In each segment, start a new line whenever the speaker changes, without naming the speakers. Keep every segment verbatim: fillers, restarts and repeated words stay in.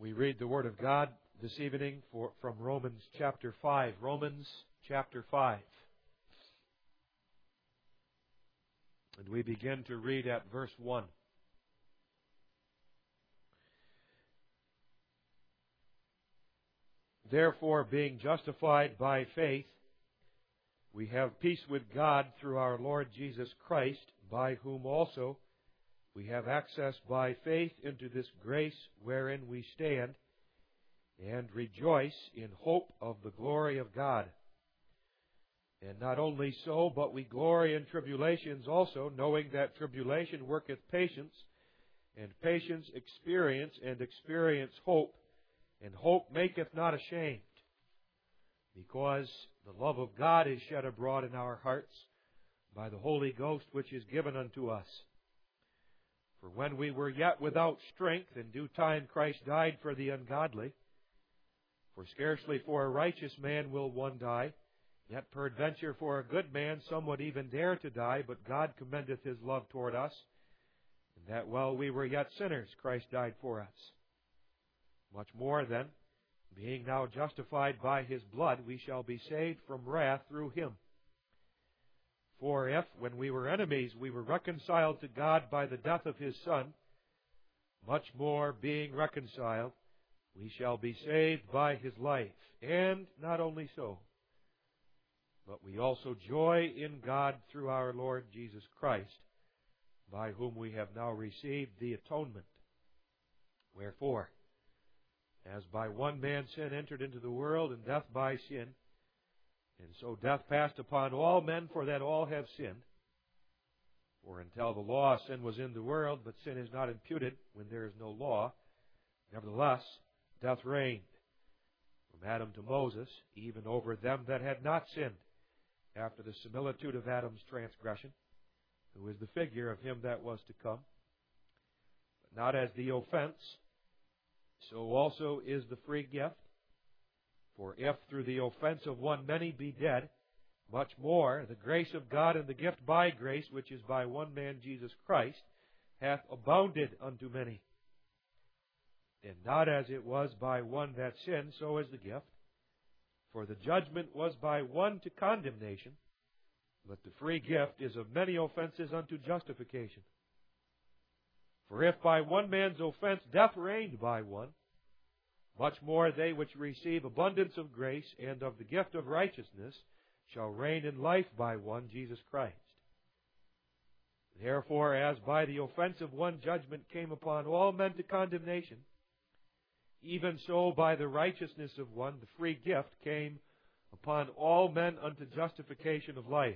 We read the Word of God this evening for, from Romans chapter five. Romans chapter five. And we begin to read at verse one. Therefore, being justified by faith, we have peace with God through our Lord Jesus Christ, by whom also we have access by faith into this grace wherein we stand, and rejoice in hope of the glory of God. And not only so, but we glory in tribulations also, knowing that tribulation worketh patience, and patience experience, and experience hope, and hope maketh not ashamed, because the love of God is shed abroad in our hearts by the Holy Ghost which is given unto us. For when we were yet without strength, in due time Christ died for the ungodly. For scarcely for a righteous man will one die, yet peradventure for a good man some would even dare to die, but God commendeth His love toward us, and that while we were yet sinners Christ died for us. Much more then, being now justified by His blood, we shall be saved from wrath through Him. For if, when we were enemies, we were reconciled to God by the death of His Son, much more, being reconciled, we shall be saved by His life. And not only so, but we also joy in God through our Lord Jesus Christ, by whom we have now received the atonement. Wherefore, as by one man sin entered into the world, and death by sin, and so death passed upon all men, for that all have sinned. For until the law, sin was in the world, but sin is not imputed when there is no law. Nevertheless, death reigned from Adam to Moses, even over them that had not sinned, after the similitude of Adam's transgression, who is the figure of him that was to come. But not as the offense, so also is the free gift. For if through the offense of one many be dead, much more the grace of God and the gift by grace, which is by one man Jesus Christ, hath abounded unto many. And not as it was by one that sinned, so is the gift. For the judgment was by one to condemnation, but the free gift is of many offenses unto justification. For if by one man's offense death reigned by one, much more they which receive abundance of grace and of the gift of righteousness shall reign in life by one, Jesus Christ. Therefore, as by the offense of one judgment came upon all men to condemnation, even so by the righteousness of one the free gift came upon all men unto justification of life.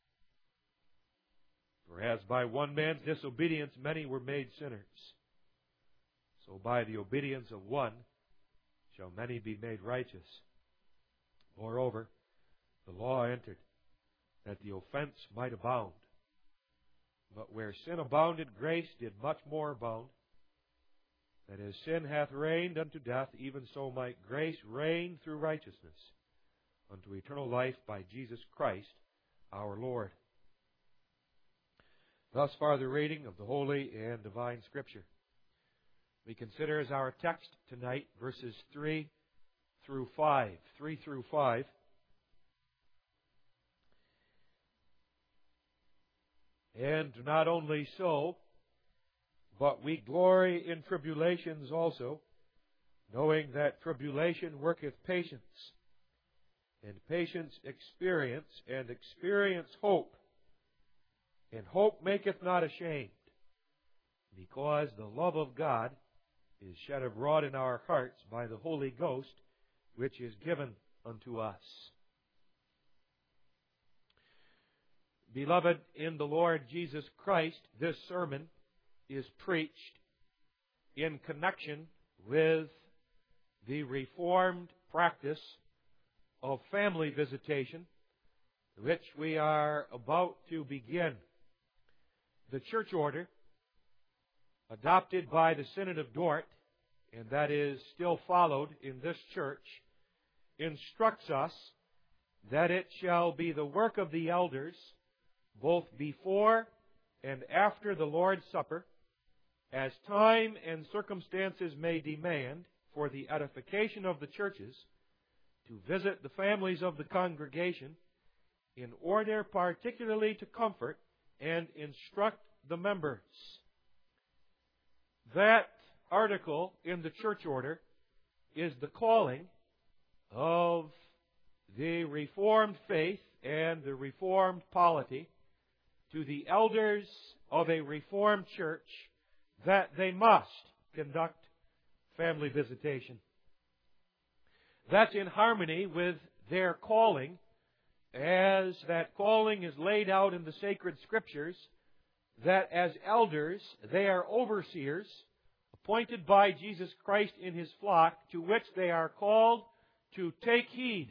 For as by one man's disobedience many were made sinners, so by the obedience of one shall many be made righteous. Moreover, the law entered, that the offense might abound. But where sin abounded, grace did much more abound, that as sin hath reigned unto death, even so might grace reign through righteousness unto eternal life by Jesus Christ our Lord. Thus far the reading of the Holy and Divine Scripture. We consider as our text tonight verses three through five. three through five. And not only so, but we glory in tribulations also, knowing that tribulation worketh patience, and patience experience, and experience hope. And hope maketh not ashamed, because the love of God is shed abroad in our hearts by the Holy Ghost, which is given unto us. Beloved in the Lord Jesus Christ, this sermon is preached in connection with the Reformed practice of family visitation, which we are about to begin. The church order, adopted by the Synod of Dort, and that is still followed in this church, instructs us that it shall be the work of the elders, both before and after the Lord's Supper, as time and circumstances may demand, for the edification of the churches to visit the families of the congregation in order particularly to comfort and instruct the members. That article in the church order is the calling of the Reformed faith and the Reformed polity to the elders of a Reformed church that they must conduct family visitation. That's in harmony with their calling, as that calling is laid out in the sacred scriptures, that as elders they are overseers appointed by Jesus Christ in His flock, to which they are called to take heed.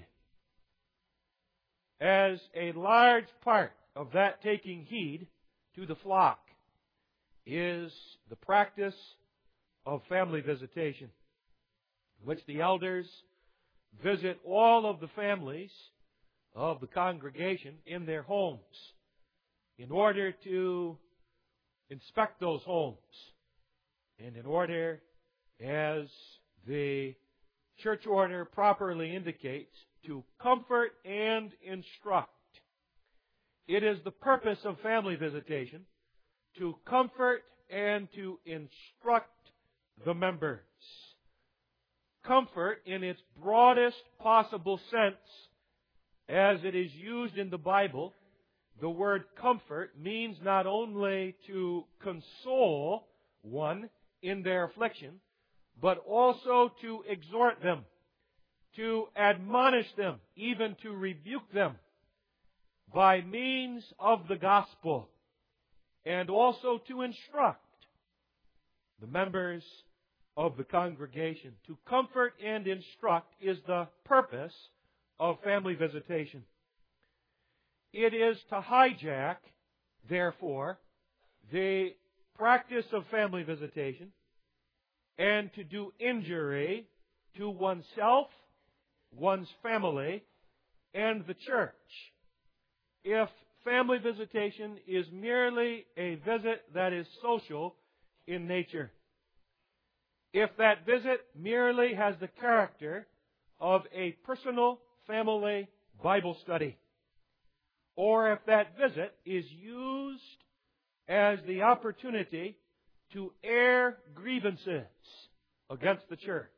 As a large part of that taking heed to the flock is the practice of family visitation, in which the elders visit all of the families of the congregation in their homes in order to inspect those homes, and in order, as the church order properly indicates, to comfort and instruct. It is the purpose of family visitation to comfort and to instruct the members. Comfort in its broadest possible sense, as it is used in the Bible. The word comfort means not only to console one in their affliction, but also to exhort them, to admonish them, even to rebuke them by means of the gospel, and also to instruct the members of the congregation. To comfort and instruct is the purpose of family visitation. It is to hijack, therefore, the practice of family visitation and to do injury to oneself, one's family, and the church. If family visitation is merely a visit that is social in nature, if that visit merely has the character of a personal family Bible study, or if that visit is used as the opportunity to air grievances against the church,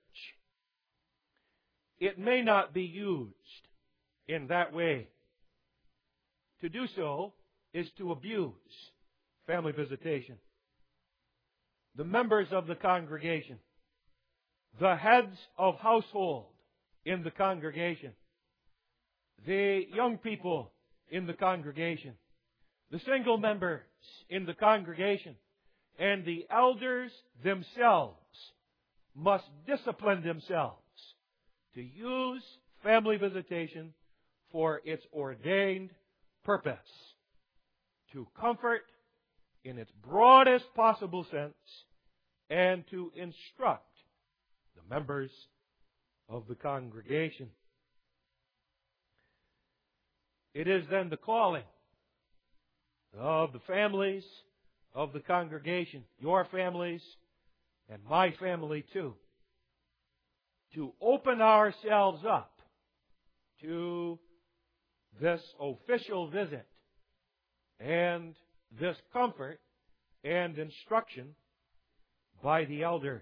it may not be used in that way. To do so is to abuse family visitation. The members of the congregation, the heads of household in the congregation, the young people in the congregation, the single members in the congregation, and the elders themselves must discipline themselves to use family visitation for its ordained purpose, to comfort in its broadest possible sense and to instruct the members of the congregation. It is then the calling of the families of the congregation, your families and my family too, to open ourselves up to this official visit and this comfort and instruction by the elders.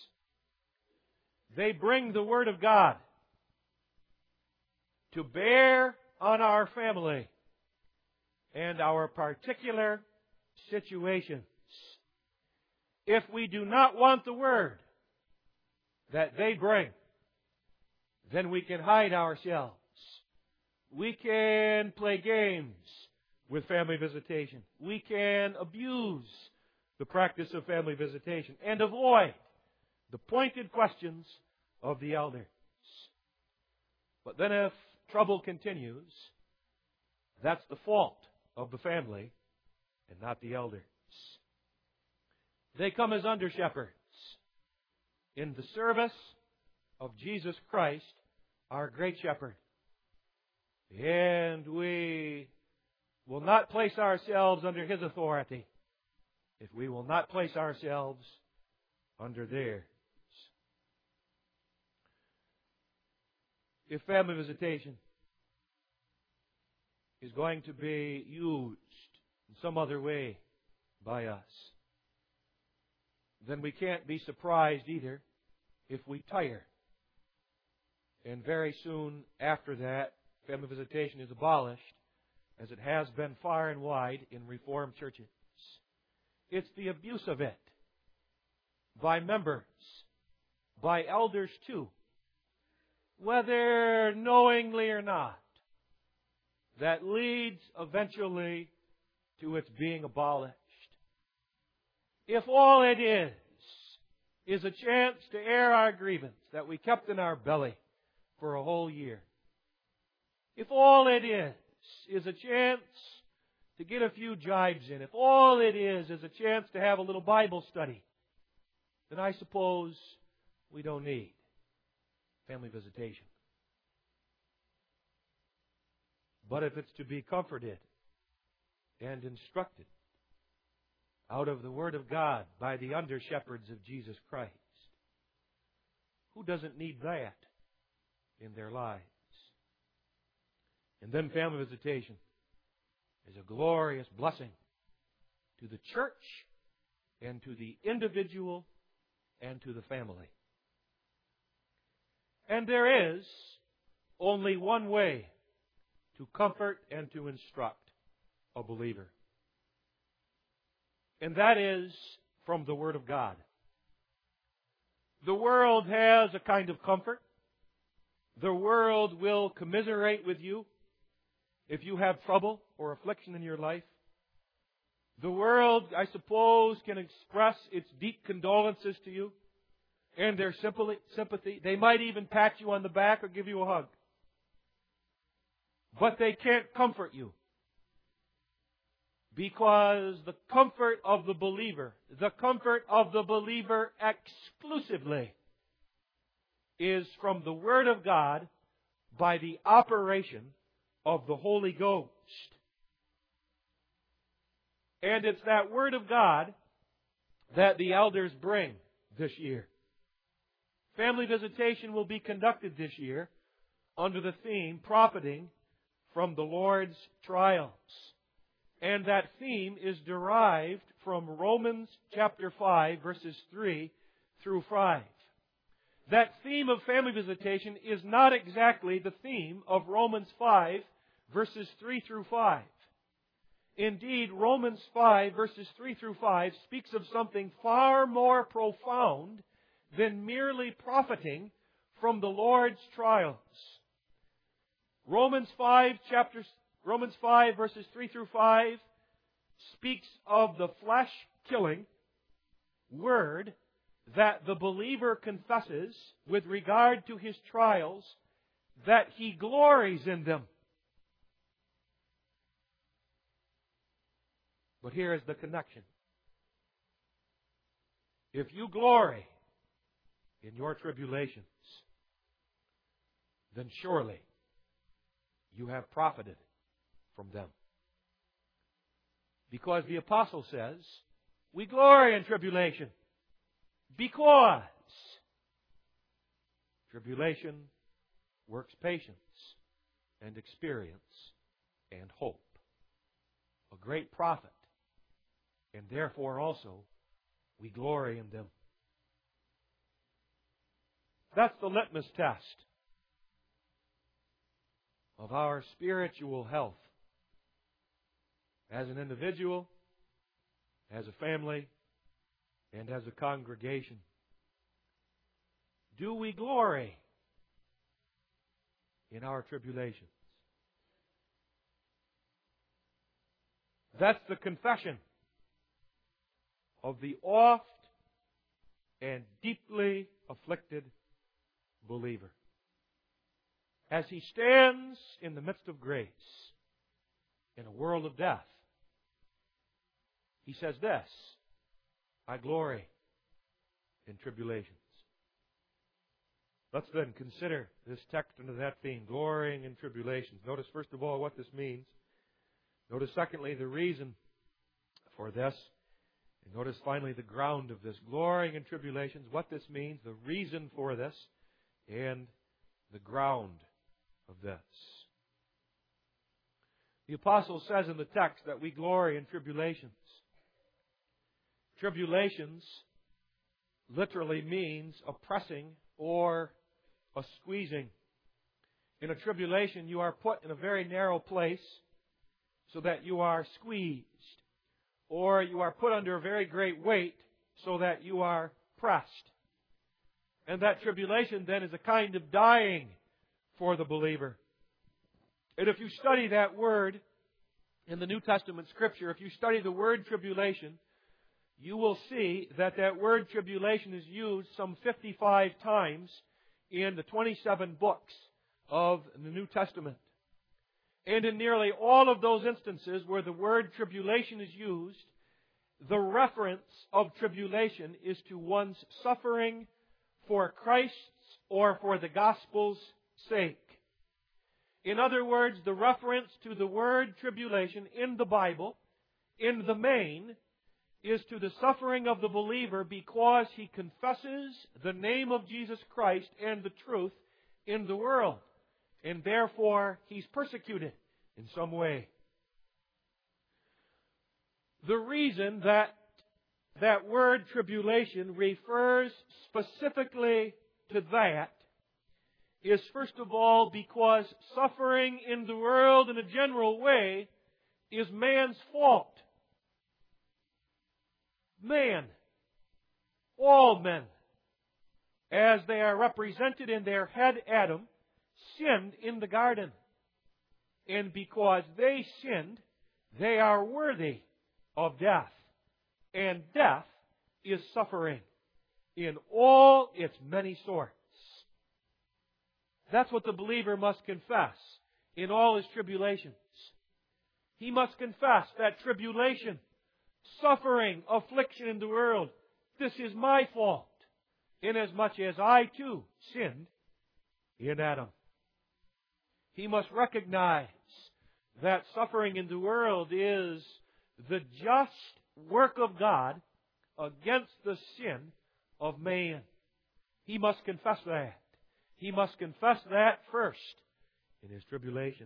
They bring the Word of God to bear on our family and our particular situations. If we do not want the Word that they bring, then we can hide ourselves. We can play games with family visitation. We can abuse the practice of family visitation and avoid the pointed questions of the elders. But then if trouble continues, that's the fault of the family and not the elders. They come as under-shepherds in the service of Jesus Christ, our great shepherd. And we will not place ourselves under His authority if we will not place ourselves under theirs. if family visitation is going to be used in some other way by us, then we can't be surprised either if we tire. And very soon after that, family visitation is abolished, as it has been far and wide in Reformed churches. It's the abuse of it by members, by elders too, whether knowingly or not, that leads eventually to its being abolished. If all it is, is a chance to air our grievance that we kept in our belly for a whole year, if all it is, is a chance to get a few jibes in, if all it is is a chance to have a little Bible study, then I suppose we don't need family visitation. But if it's to be comforted and instructed out of the Word of God by the under-shepherds of Jesus Christ, who doesn't need that in their lives? And then family visitation is a glorious blessing to the church and to the individual and to the family. And there is only one way to comfort and to instruct a believer. And that is from the Word of God. The world has a kind of comfort. The world will commiserate with you if you have trouble or affliction in your life. The world, I suppose, can express its deep condolences to you and their sympathy. They might even pat you on the back or give you a hug. But they can't comfort you, because the comfort of the believer, the comfort of the believer exclusively, is from the Word of God by the operation of the Holy Ghost. And it's that Word of God that the elders bring this year. Family visitation will be conducted this year under the theme, Profiting from the Lord's Trials. And that theme is derived from Romans chapter five, verses three through five. That theme of family visitation is not exactly the theme of Romans five, verses three through five. Indeed, Romans five, verses three through five speaks of something far more profound than merely profiting from the Lord's trials. Romans five, chapters, Romans five, verses three through five speaks of the flesh-killing word that the believer confesses with regard to his trials, that he glories in them. But here is the connection. If you glory in your tribulations, then surely you have profited from them. Because the apostle says, we glory in tribulation. Because tribulation works patience and experience and hope. A great profit. And therefore also we glory in them. That's the litmus test of our spiritual health as an individual, as a family, and as a congregation. Do we glory in our tribulations? That's the confession of the oft and deeply afflicted believer. As he stands in the midst of grace in a world of death, he says this, I glory in tribulations. Let's then consider this text under that theme, glorying in tribulations. Notice first of all what this means. Notice secondly the reason for this. And notice finally the ground of this, glorying in tribulations, what this means, the reason for this, and the ground of this. The apostle says in the text that we glory in tribulations. Tribulations literally means a pressing or a squeezing. In a tribulation, you are put in a very narrow place so that you are squeezed. Or you are put under a very great weight so that you are pressed. And that tribulation then is a kind of dying for the believer. And if you study that word in the New Testament Scripture, if you study the word tribulation, you will see that that word tribulation is used some fifty-five times in the twenty-seven books of the New Testament. And in nearly all of those instances where the word tribulation is used, the reference of tribulation is to one's suffering for Christ's or for the gospel's sake. In other words, the reference to the word tribulation in the Bible, in the main, is to the suffering of the believer because he confesses the name of Jesus Christ and the truth in the world. And therefore, he's persecuted in some way. The reason that that word tribulation refers specifically to that is, first of all, because suffering in the world in a general way is man's fault. Man, all men, as they are represented in their head Adam, sinned in the garden. And because they sinned, they are worthy of death. And death is suffering in all its many sorts. That's what the believer must confess in all his tribulations. He must confess that tribulation, suffering, affliction in the world, this is my fault, inasmuch as I too sinned in Adam. He must recognize that suffering in the world is the just work of God against the sin of man. He must confess that. He must confess that first in his tribulations.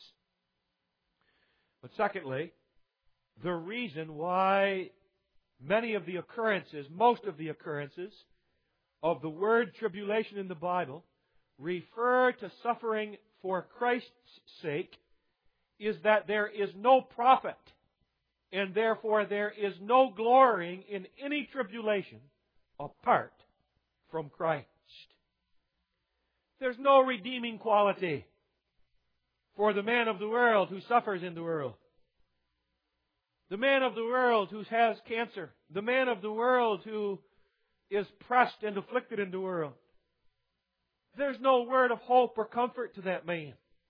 But secondly, the reason why many of the occurrences, most of the occurrences of the word tribulation in the Bible refer to suffering for Christ's sake is that there is no profit, and therefore there is no glorying in any tribulation apart from Christ. There's no redeeming quality for the man of the world who suffers in the world. The man of the world who has cancer. The man of the world who is pressed and afflicted in the world. There's no word of hope or comfort to that man.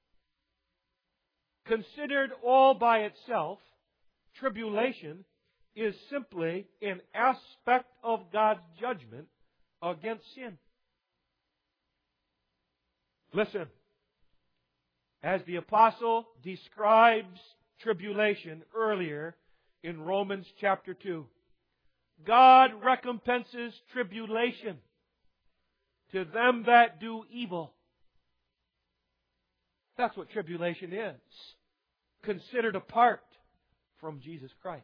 Considered all by itself, tribulation is simply an aspect of God's judgment against sin. Listen, as the apostle describes tribulation earlier in Romans chapter two, God recompenses tribulation to them that do evil. That's what tribulation is, considered apart from Jesus Christ.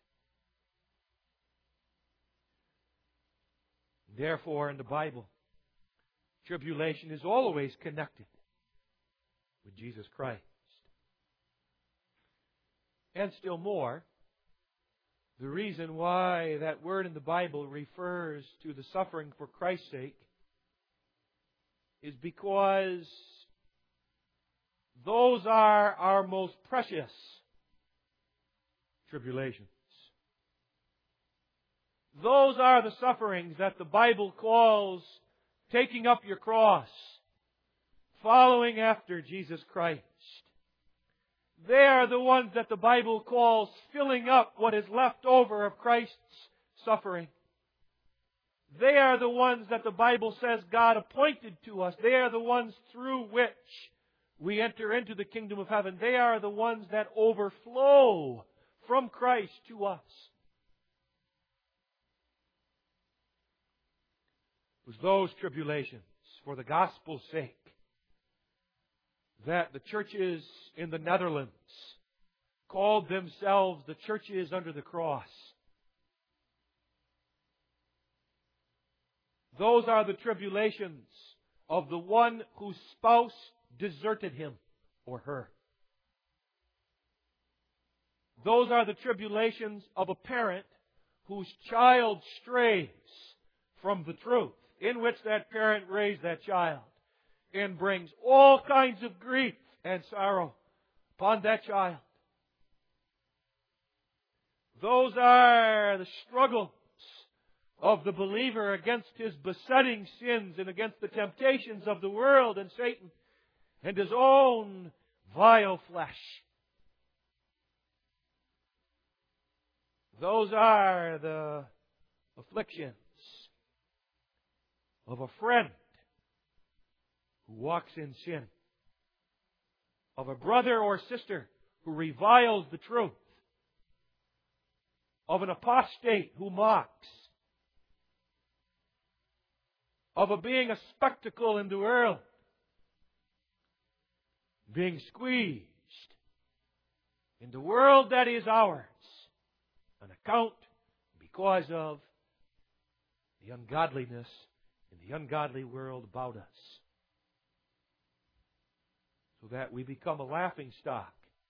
Therefore, in the Bible, tribulation is always connected with Jesus Christ. And still more, the reason why that word in the Bible refers to the suffering for Christ's sake is because those are our most precious tribulations. Those are the sufferings that the Bible calls taking up your cross, following after Jesus Christ. They are the ones that the Bible calls filling up what is left over of Christ's suffering. They are the ones that the Bible says God appointed to us. They are the ones through which we enter into the kingdom of heaven. They are the ones that overflow from Christ to us. It was those tribulations for the gospel's sake that the churches in the Netherlands called themselves the churches under the cross. Those are the tribulations of the one whose spouse deserted him or her. Those are the tribulations of a parent whose child strays from the truth in which that parent raised that child and brings all kinds of grief and sorrow upon that child. Those are the struggles of the believer against his besetting sins and against the temptations of the world and Satan and his own vile flesh. Those are the afflictions of a friend who walks in sin, of a brother or sister who reviles the truth, of an apostate who mocks, of a being a spectacle in the world, being squeezed in the world that is ours, on account, because of the ungodliness in the ungodly world about us. So that we become a laughing stock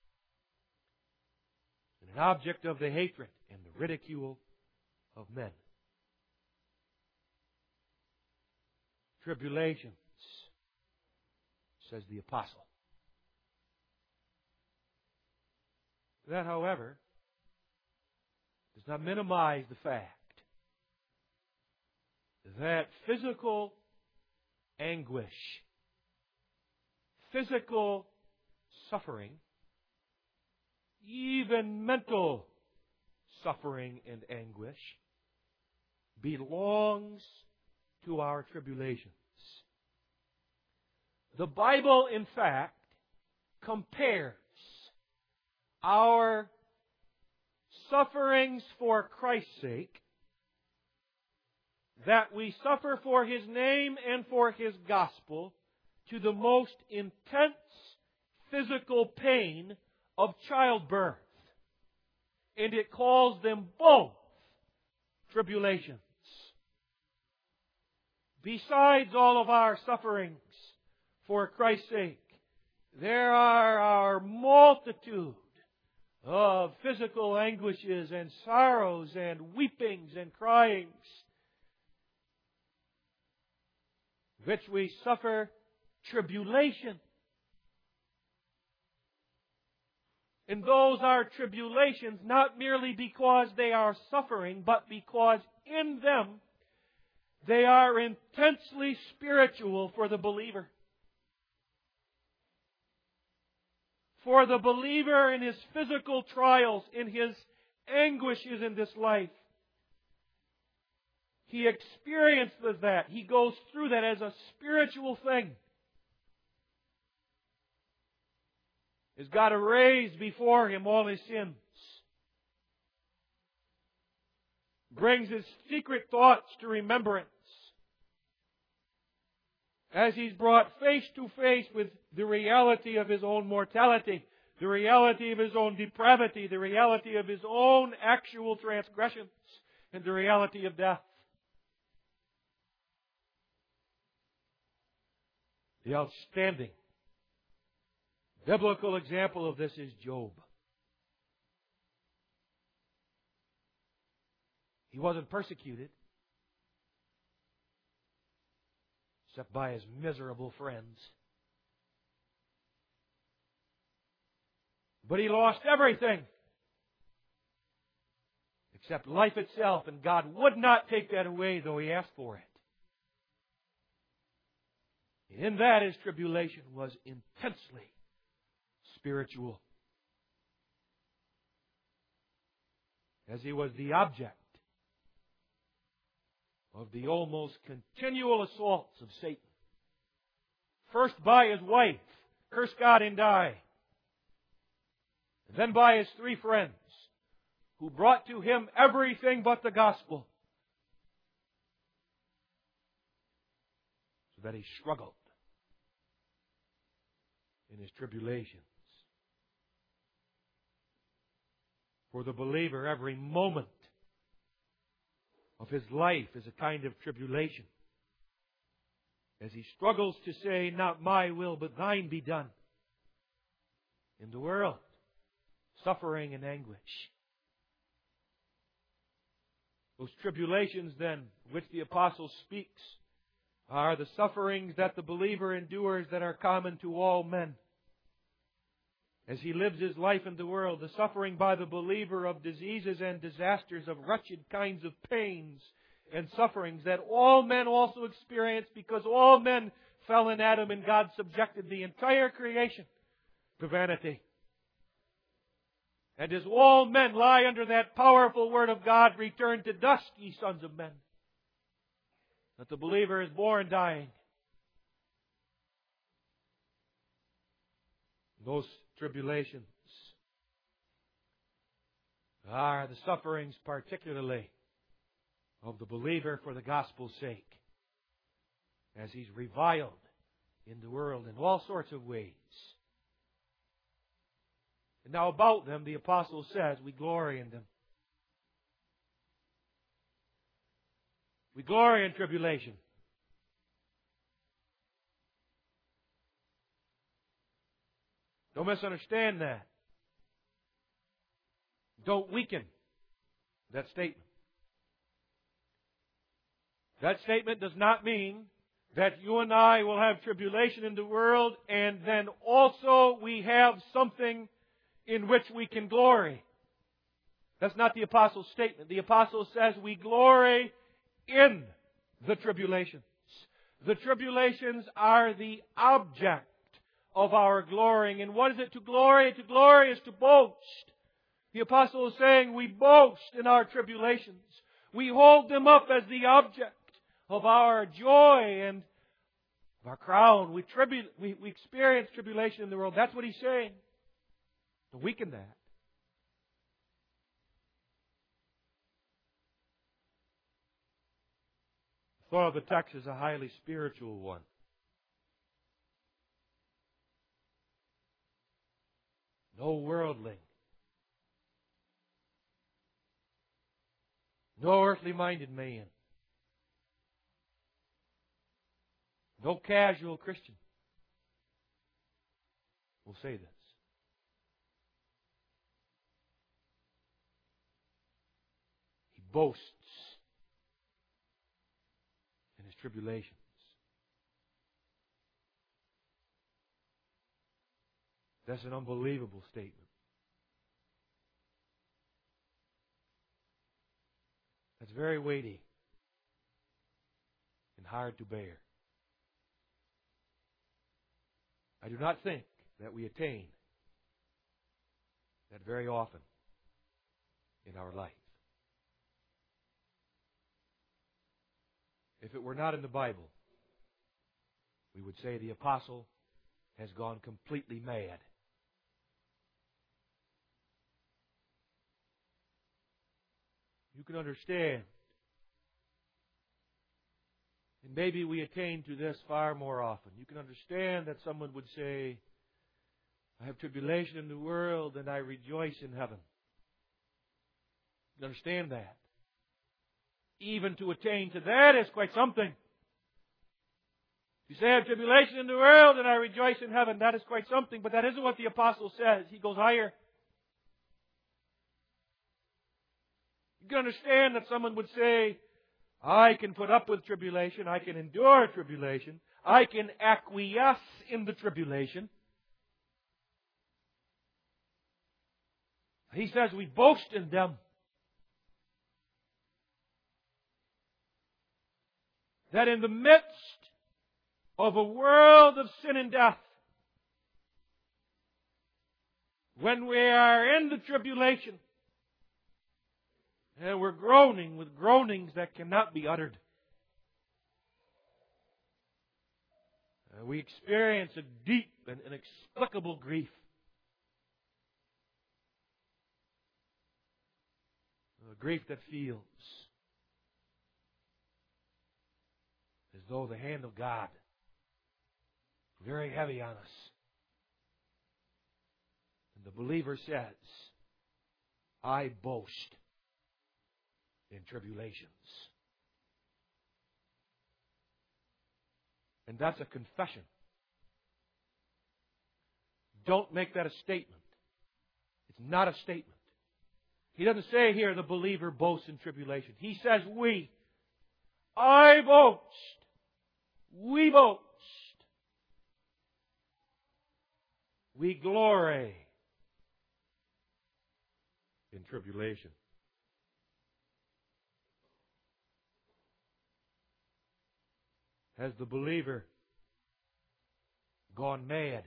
and an object of the hatred and the ridicule of men. Tribulations, says the apostle. That, however, does not minimize the fact that physical anguish, physical suffering, even mental suffering and anguish belongs to our tribulations. The Bible, in fact, compares our sufferings for Christ's sake, that we suffer for His name and for His gospel, to the most intense physical pain of childbirth. And it calls them both tribulations. Besides all of our sufferings for Christ's sake, there are our multitude of physical anguishes and sorrows and weepings and cryings, which we suffer tribulation. And those are tribulations not merely because they are suffering, but because in them they are intensely spiritual for the believer. For the believer in his physical trials, in his anguishes in this life, he experiences that. He goes through that as a spiritual thing. He's got to raise before him all his sins. Brings his secret thoughts to remembrance. As he's brought face to face with the reality of his own mortality, the reality of his own depravity, the reality of his own actual transgressions, and the reality of death. The outstanding biblical example of this is Job. He wasn't persecuted except by his miserable friends. But he lost everything except life itself, and God would not take that away, though he asked for it. And in that, his tribulation was intensely spiritual, as he was the object of the almost continual assaults of Satan. First by his wife, curse God and die. And then by his three friends, who brought to him everything but the gospel, so that he struggled in his tribulations. For the believer, every moment of his life is a kind of tribulation, as he struggles to say, not my will, but thine be done in the world, suffering and anguish. Those tribulations, then, which the apostle speaks, are the sufferings that the believer endures that are common to all men. As he lives his life in the world, the suffering by the believer of diseases and disasters, of wretched kinds of pains and sufferings that all men also experience because all men fell in Adam and God subjected the entire creation to vanity. And as all men lie under that powerful word of God, return to dust, ye sons of men. That the believer is born dying. Those tribulations are the sufferings particularly of the believer for the gospel's sake, as he's reviled in the world in all sorts of ways. And now about them, the apostle says, we glory in them. We glory in tribulation. Don't misunderstand that. Don't weaken that statement. That statement does not mean that you and I will have tribulation in the world and then also we have something in which we can glory. That's not the apostle's statement. The apostle says we glory in the tribulations. The tribulations are the object of our glorying. And what is it to glory? To glory is to boast. The apostle is saying we boast in our tribulations. We hold them up as the object of our joy and of our crown. We, tribu- we, we experience tribulation in the world. That's what he's saying. To weaken that. The thought of the text is a highly spiritual one. No worldling. No earthly-minded man. No casual Christian will say this. He boasts in his tribulations. That's an unbelievable statement. That's very weighty and hard to bear. I do not think that we attain that very often in our life. If it were not in the Bible, we would say the apostle has gone completely mad. You can understand. And maybe we attain to this far more often. You can understand that someone would say, I have tribulation in the world and I rejoice in heaven. You can understand that. Even to attain to that is quite something. You say, I have tribulation in the world and I rejoice in heaven. That is quite something, but that isn't what the apostle says. He goes higher. You can understand that someone would say, I can put up with tribulation, I can endure tribulation, I can acquiesce in the tribulation. He says we boast in them. That in the midst of a world of sin and death, when we are in the tribulation, and we're groaning with groanings that cannot be uttered, uh, we experience a deep and inexplicable grief. A grief that feels as though the hand of God is very heavy on us. The believer says, I boast in tribulations. And that's a confession. Don't make that a statement. It's not a statement. He doesn't say here the believer boasts in tribulation. He says we. I boast. We boast. We glory in tribulation. Has the believer gone mad?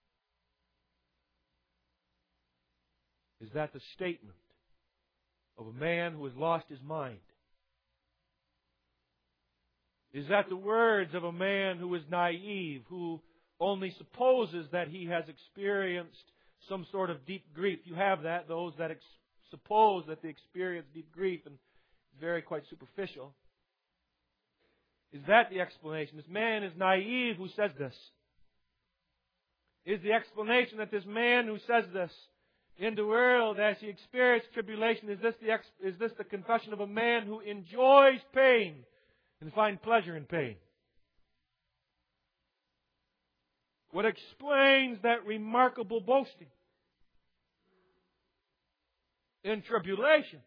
Is that the statement of a man who has lost his mind? Is that the words of a man who is naive, who only supposes that he has experienced some sort of deep grief? You have that, those that ex- suppose that they experience deep grief, and it's very quite superficial. Is that the explanation? This man is naive who says this. Is the explanation that this man who says this in the world as he experienced tribulation, is this the ex- is this the confession of a man who enjoys pain and finds pleasure in pain? What explains that remarkable boasting in tribulation?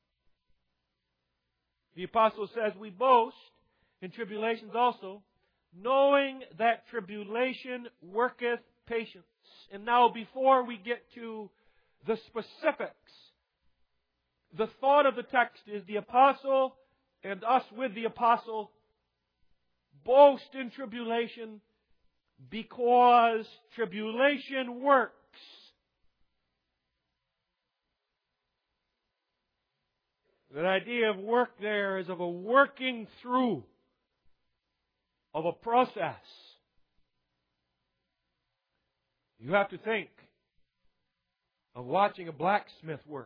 The apostle says we boast in tribulations also, knowing that tribulation worketh patience. And now before we get to the specifics, the thought of the text is the apostle and us with the apostle boast in tribulation because tribulation works. That idea of work there is of a working through of a process. You have to think of watching a blacksmith work.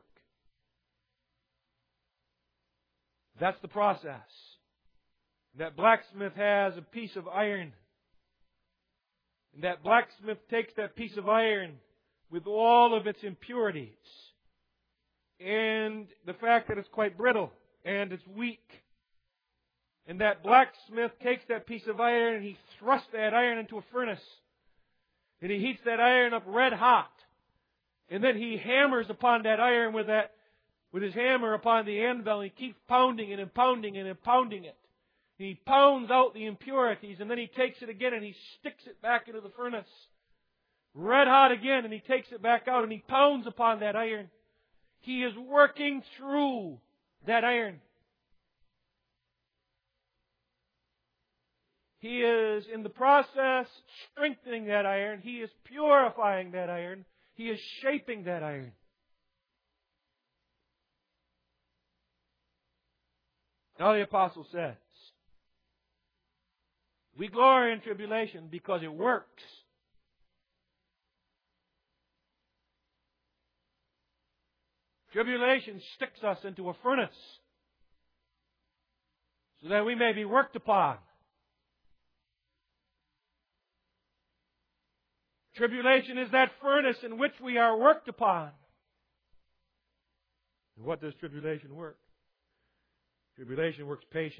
That's the process. That blacksmith has a piece of iron. And that blacksmith takes that piece of iron with all of its impurities and the fact that it's quite brittle and it's weak. And that blacksmith takes that piece of iron and he thrusts that iron into a furnace. And he heats that iron up red hot. And then he hammers upon that iron with that, with his hammer upon the anvil. And he keeps pounding it and pounding it and pounding it. And he pounds out the impurities. And then he takes it again and he sticks it back into the furnace. Red hot again, and he takes it back out and he pounds upon that iron. He is working through that iron. He is in the process strengthening that iron. He is purifying that iron. He is shaping that iron. Now the apostle says, we glory in tribulation because it works. Tribulation sticks us into a furnace so that we may be worked upon. Tribulation is that furnace in which we are worked upon. And what does tribulation work? Tribulation works patience.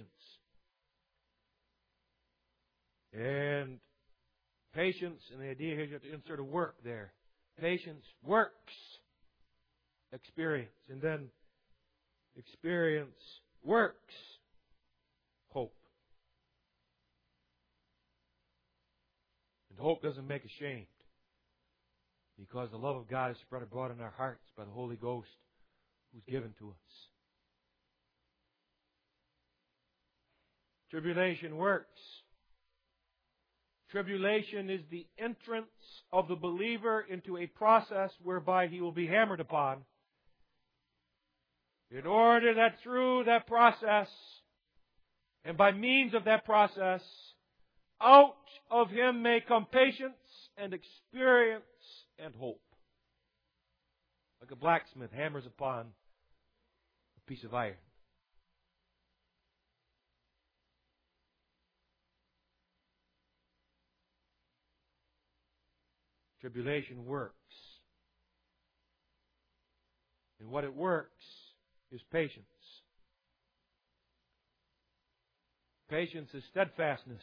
And patience, and the idea here is you have to insert a work there. Patience works experience. And then experience works hope. And hope doesn't make ashamed, because the love of God is spread abroad in our hearts by the Holy Ghost who's given to us. Tribulation works. Tribulation is the entrance of the believer into a process whereby he will be hammered upon, in order that through that process, and by means of that process, out of him may come patience and experience and hope. Like a blacksmith hammers upon a piece of iron. Tribulation works And what it works is patience. Patience is steadfastness.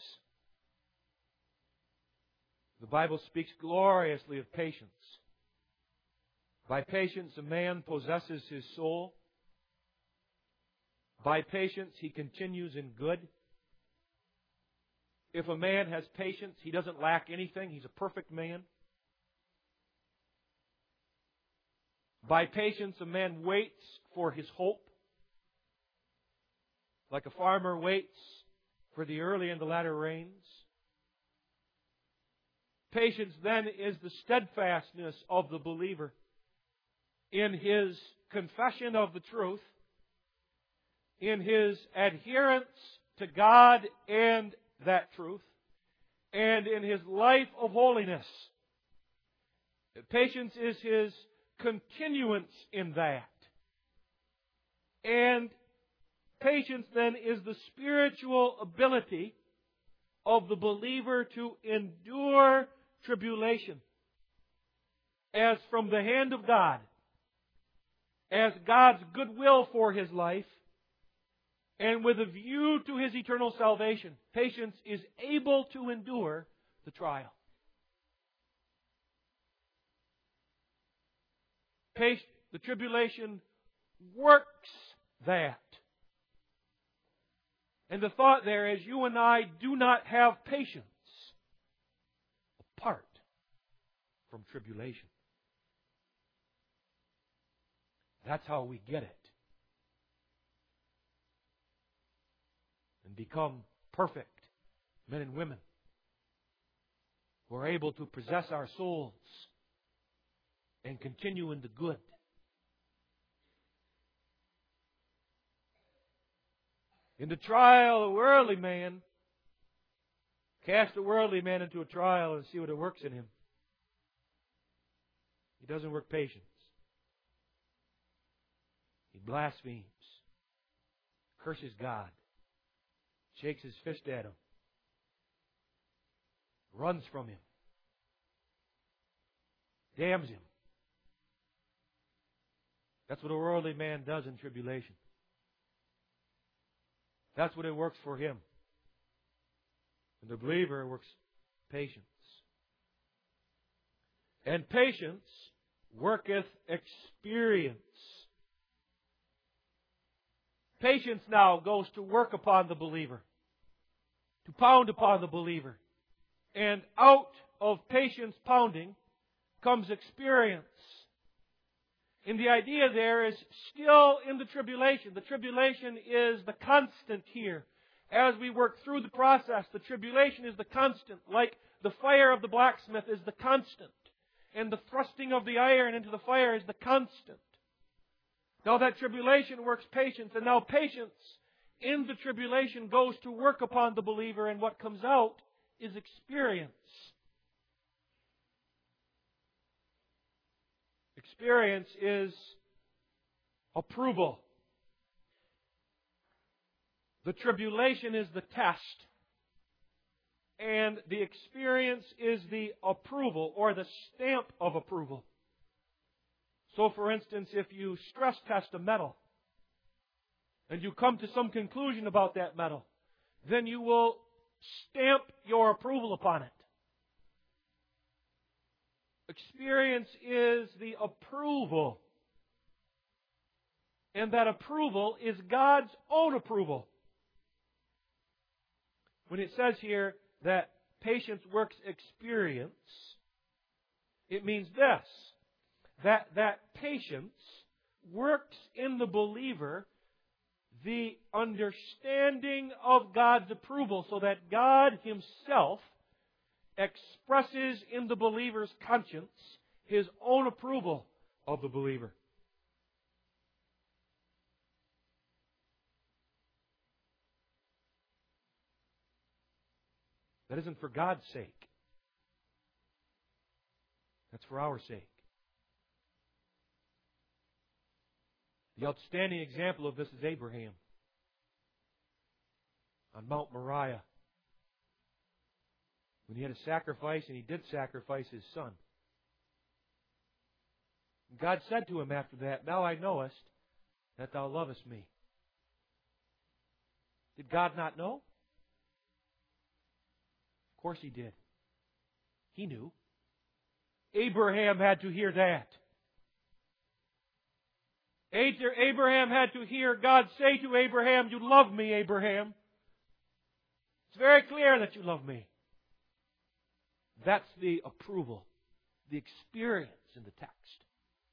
The Bible speaks gloriously of patience. By patience a man possesses his soul. By patience he continues in good. If a man has patience, he doesn't lack anything. He's a perfect man. By patience a man waits for his hope. Like a farmer waits for the early and the latter rains. Patience then is the steadfastness of the believer in his confession of the truth, in his adherence to God and that truth, and in his life of holiness. Patience is his continuance in that. And patience then is the spiritual ability of the believer to endure tribulation as from the hand of God, as God's goodwill for his life, and with a view to his eternal salvation. Patience is able to endure the trial. The tribulation works that. And the thought there is, you and I do not have patience apart from tribulation. That's how we get it. And become perfect men and women who are able to possess our souls and continue in the good. In the trial, a worldly man, cast a worldly man into a trial and see what it works in him. He doesn't work patience. He blasphemes, curses God, shakes his fist at him, runs from him, damns him. That's what a worldly man does in tribulation. That's what it works for him. And the believer works patience. And patience worketh experience. Patience now goes to work upon the believer, to pound upon the believer. And out of patience pounding comes experience. And the idea there is still in the tribulation. The tribulation is the constant here. As we work through the process, the tribulation is the constant. Like the fire of the blacksmith is the constant. And the thrusting of the iron into the fire is the constant. Now that tribulation works patience. And now patience in the tribulation goes to work upon the believer. And what comes out is experience. Experience is approval. The tribulation is the test. And the experience is the approval or the stamp of approval. So for instance, if you stress test a metal and you come to some conclusion about that metal, then you will stamp your approval upon it. Experience is the approval. And that approval is God's own approval. When it says here that patience works experience, it means this, that that patience works in the believer the understanding of God's approval, so that God Himself expresses in the believer's conscience His own approval of the believer. That isn't for God's sake. That's for our sake. The outstanding example of this is Abraham on Mount Moriah, when he had a sacrifice, and he did sacrifice his son. God said to him after that, "Now I knowest that thou lovest me." Did God not know? Of course He did. He knew. Abraham had to hear that. Abraham had to hear God say to Abraham, "You love me, Abraham. It's very clear that you love me." That's the approval, the experience in the text.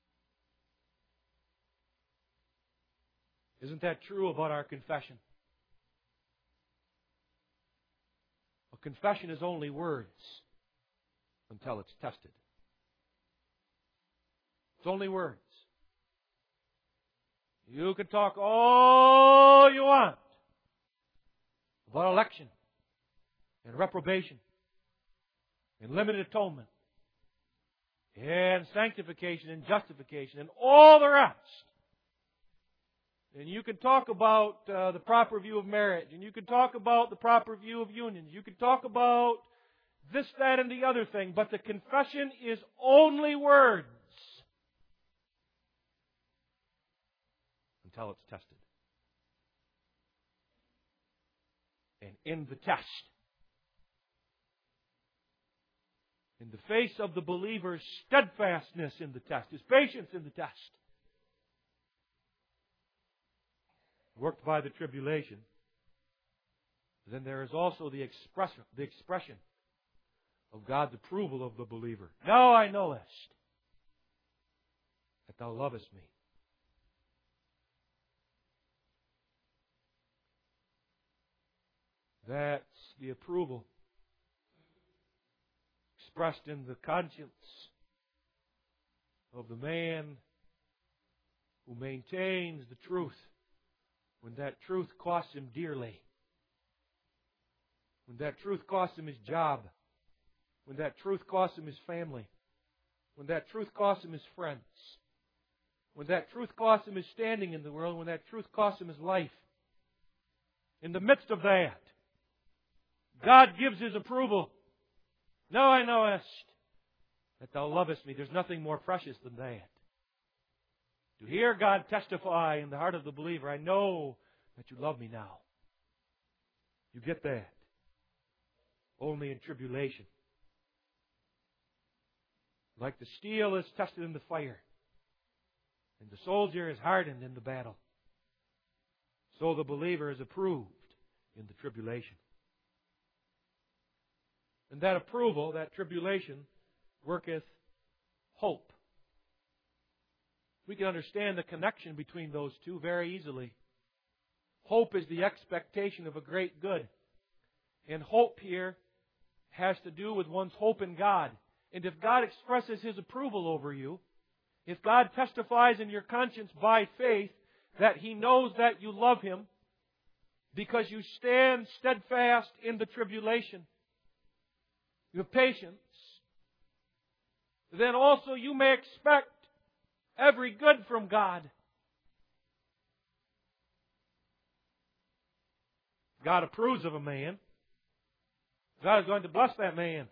Isn't that true about our confession? A confession is only words until it's tested. It's only words. You can talk all you want about election and reprobation and limited atonement and sanctification and justification and all the rest. And you can talk about uh, the proper view of marriage, and you can talk about the proper view of unions. You can talk about this, that, and the other thing, but the confession is only words until it's tested. And in the test, in the face of the believer's steadfastness in the test, his patience in the test, worked by the tribulation, then there is also the expression, the expression of God's approval of the believer. "Now I knowest that thou lovest me." That's the approval expressed in the conscience of the man who maintains the truth when that truth costs him dearly. When that truth costs him his job. When that truth costs him his family. When that truth costs him his friends. When that truth costs him his standing in the world. When that truth costs him his life. In the midst of that, God gives His approval. "Now I knowest that thou lovest me." There's nothing more precious than that. To hear God testify in the heart of the believer, "I know that you love me now." You get that only in tribulation. Like the steel is tested in the fire, and the soldier is hardened in the battle, so the believer is approved in the tribulation. And that approval, that tribulation, worketh hope. We can understand the connection between those two very easily. Hope is the expectation of a great good. And hope here has to do with one's hope in God. And if God expresses His approval over you, if God testifies in your conscience by faith that He knows that you love Him because you stand steadfast in the tribulation, you have patience, then also you may expect every good from God. God approves of a man. God is going to bless that man.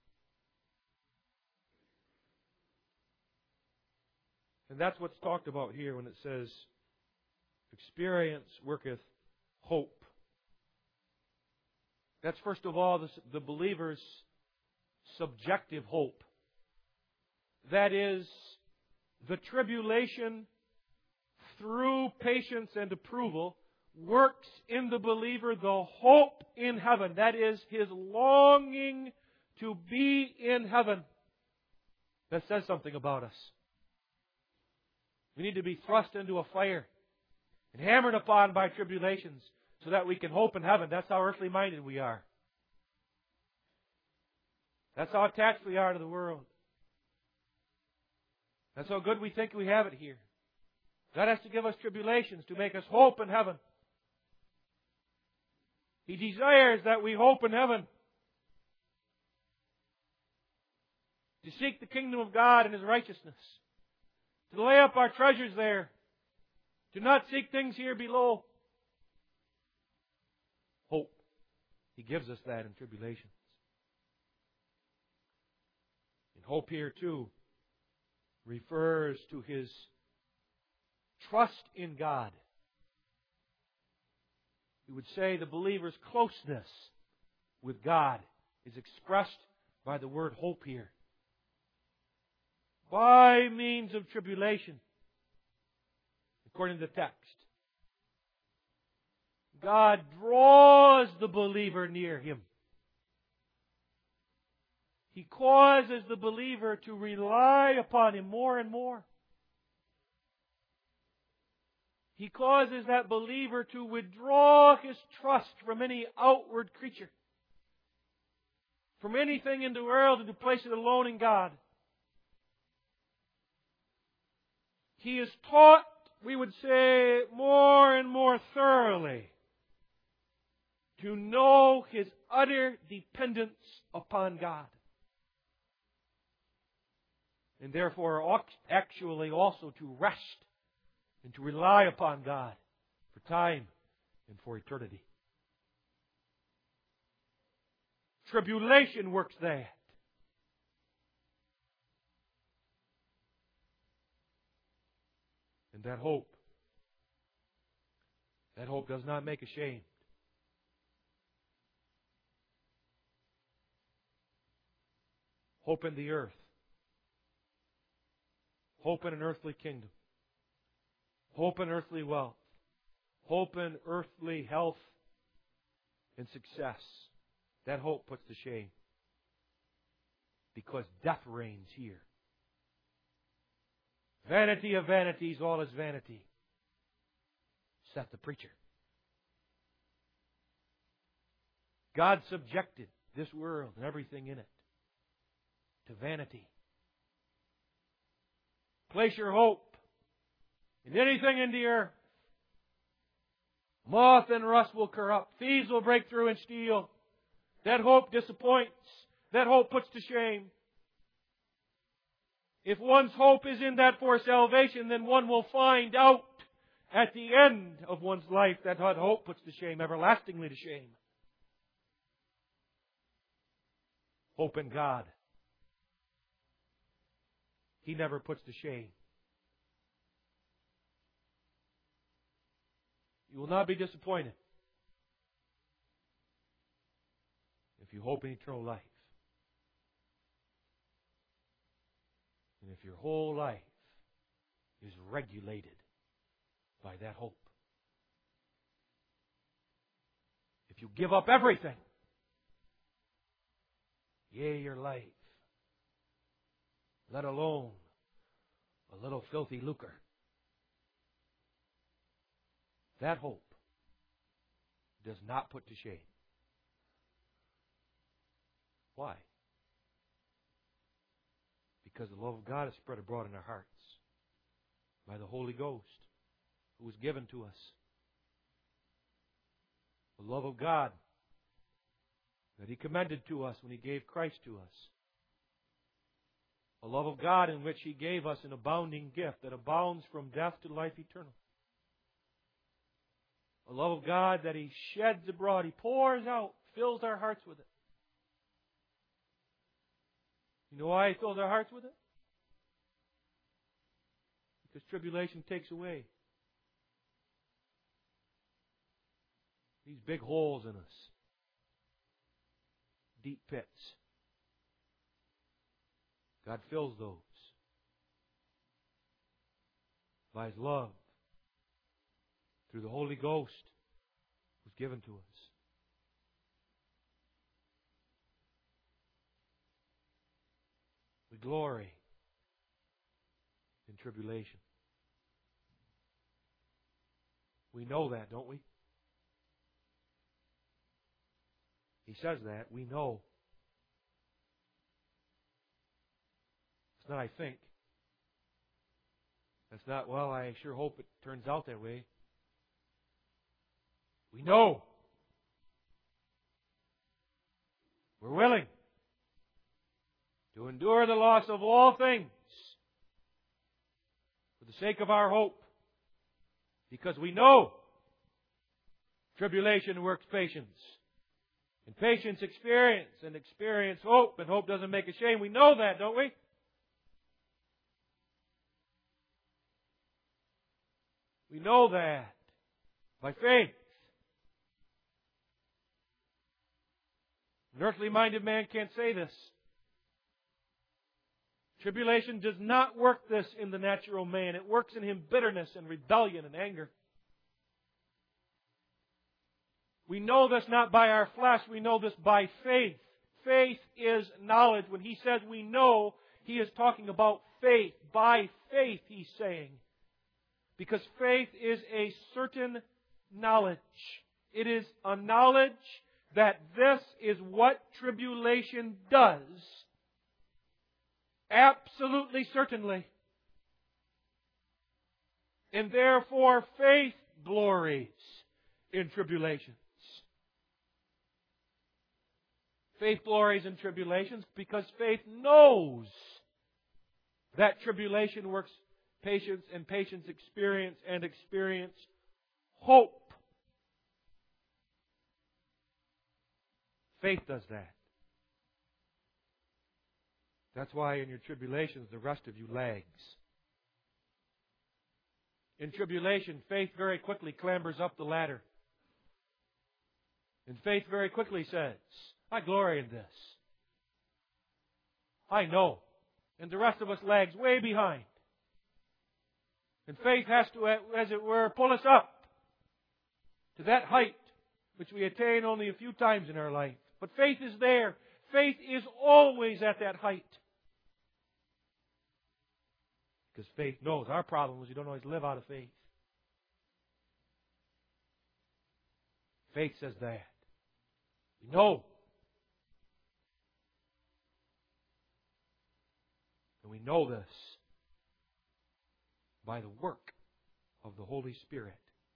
And that's what's talked about here when it says, "Experience worketh hope." That's first of all the, the believer's subjective hope. That is, the tribulation, through patience and approval, works in the believer the hope in heaven. That is, his longing to be in heaven. That says something about us. We need to be thrust into a fire and hammered upon by tribulations so that we can hope in heaven. That's how earthly minded we are. That's how attached we are to the world. That's how good we think we have it here. God has to give us tribulations to make us hope in heaven. He desires that we hope in heaven. To seek the kingdom of God and His righteousness. To lay up our treasures there. To not seek things here below. Hope. He gives us that in tribulations. And hope here too refers to his trust in God. We would say the believer's closeness with God is expressed by the word hope here. By means of tribulation, according to the text, God draws the believer near Him. He causes the believer to rely upon Him more and more. He causes that believer to withdraw his trust from any outward creature, from anything in the world, and to place it alone in God. He is taught, we would say, more and more thoroughly to know his utter dependence upon God. And therefore, actually also to rest and to rely upon God for time and for eternity. Tribulation works that. And that hope, that hope does not make ashamed. Hope in the earth. Hope in an earthly kingdom. Hope in earthly wealth. Hope in earthly health and success. That hope puts to shame. Because death reigns here. Vanity of vanities, all is vanity, saith the preacher. God subjected this world and everything in it to vanity. Place your hope in anything in the earth. Moth and rust will corrupt. Thieves will break through and steal. That hope disappoints. That hope puts to shame. If one's hope is in that for salvation, then one will find out at the end of one's life that that hope puts to shame, everlastingly to shame. Hope in God. He never puts to shame. You will not be disappointed if you hope in eternal life. And if your whole life is regulated by that hope. If you give up everything, yea, your life, let alone a little filthy lucre, that hope does not put to shame. Why? Because the love of God is spread abroad in our hearts by the Holy Ghost who was given to us. The love of God that He commended to us when He gave Christ to us. A love of God in which He gave us an abounding gift that abounds from death to life eternal. A love of God that He sheds abroad, He pours out, fills our hearts with it. You know why He fills our hearts with it? Because tribulation takes away these big holes in us. Deep pits. God fills those by His love through the Holy Ghost who's given to us. We glory in tribulation. We know that, don't we? He says that. We know. It's not, I think. It's not, well, I sure hope it turns out that way. We know. We're willing to endure the loss of all things for the sake of our hope. Because we know tribulation works patience. And patience experience, and experience hope, and hope doesn't make ashamed. We know that, don't we?
We know that by faith. An earthly-minded man can't say this. Tribulation does not work this in the natural man. It works in him bitterness and rebellion and anger. We know this not by our flesh. We know this by faith. Faith is knowledge. When he says we know, he is talking about faith. By faith, he's saying. Because faith is a certain knowledge. It is a knowledge that this is what tribulation does. Absolutely certainly. And therefore faith glories in tribulations. Faith glories in tribulations because faith knows that tribulation works patience, and patience experience, and experience hope. Faith does that. That's why in your tribulations the rest of you lags. In tribulation, faith very quickly clambers up the ladder. And faith very quickly says, I glory in this. I know. And the rest of us lags way behind. And faith has to, as it were, pull us up to that height which we attain only a few times in our life. But faith is there. Faith is always at that height. Because faith knows. Our problem is we don't always live out of faith. Faith says that. We know. And we know this by the work of the Holy Spirit.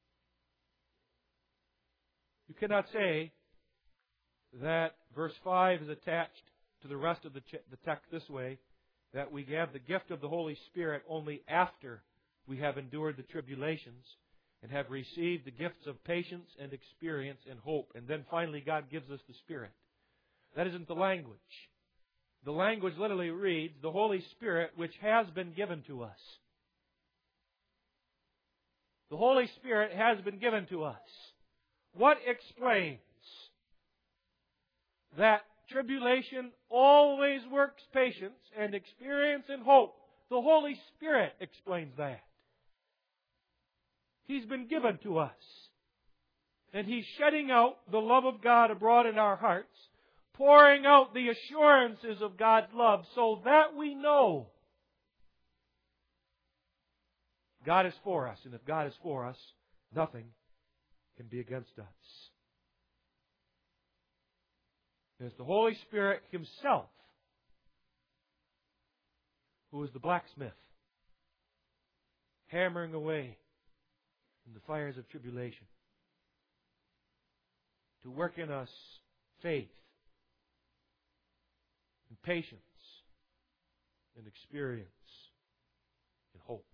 You cannot say that verse five is attached to the rest of the, ch- the text this way, that we have the gift of the Holy Spirit only after we have endured the tribulations and have received the gifts of patience and experience and hope. And then finally God gives us the Spirit. That isn't the language. The language literally reads, the Holy Spirit which has been given to us. The Holy Spirit has been given to us. What explains that tribulation always works patience and experience and hope? The Holy Spirit explains that. He's been given to us. And He's shedding out the love of God abroad in our hearts, pouring out the assurances of God's love so that we know God is for us. And if God is for us, nothing can be against us. And it's the Holy Spirit Himself who is the blacksmith, hammering away in the fires of tribulation to work in us faith and patience and experience and hope.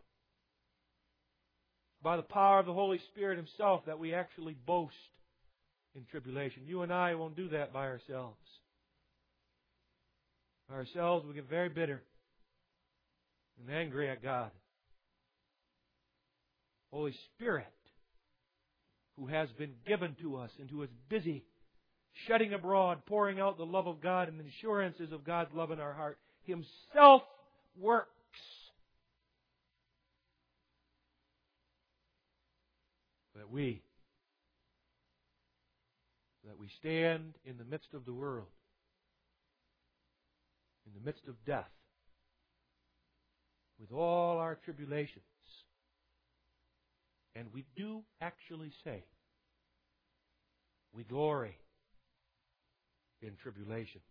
By the power of the Holy Spirit Himself that we actually boast in tribulation. You and I won't do that by ourselves. By ourselves we get very bitter and angry at God. Holy Spirit, who has been given to us and who is busy shedding abroad, pouring out the love of God and the assurances of God's love in our heart, Himself works that we that we stand in the midst of the world, in the midst of death, with all our tribulations, and we do actually say, we glory in tribulations.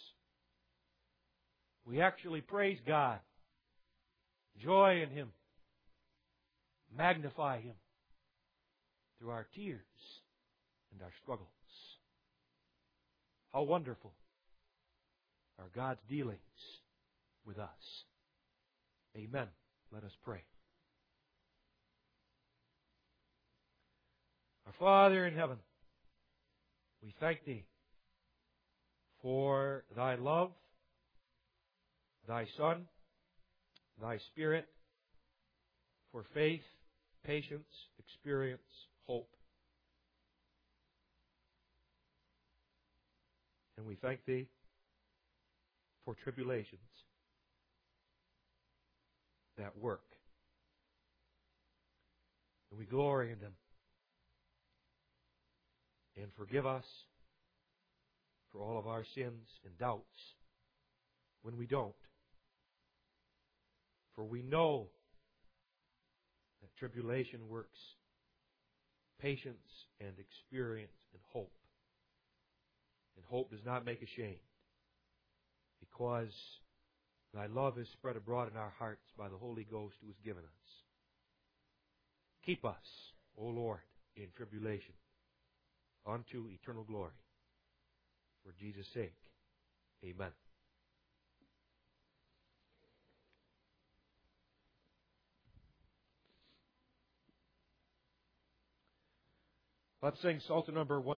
We actually praise God, joy in Him, magnify Him through our tears and our struggles. How wonderful are God's dealings with us. Amen. Let us pray. Our Father in heaven, we thank Thee for Thy love, Thy Son, Thy Spirit, for faith
patience, experience, hope. And we thank Thee for tribulations that work. And we glory in them. And forgive us for all of our sins and doubts when we don't. For we know that tribulation works patience and experience and hope. And hope does not make ashamed, because Thy love is spread abroad in our hearts by the Holy Ghost who is given us. Keep us, O Lord, in tribulation unto eternal glory. For Jesus' sake, amen. Let's sing Psalter number one.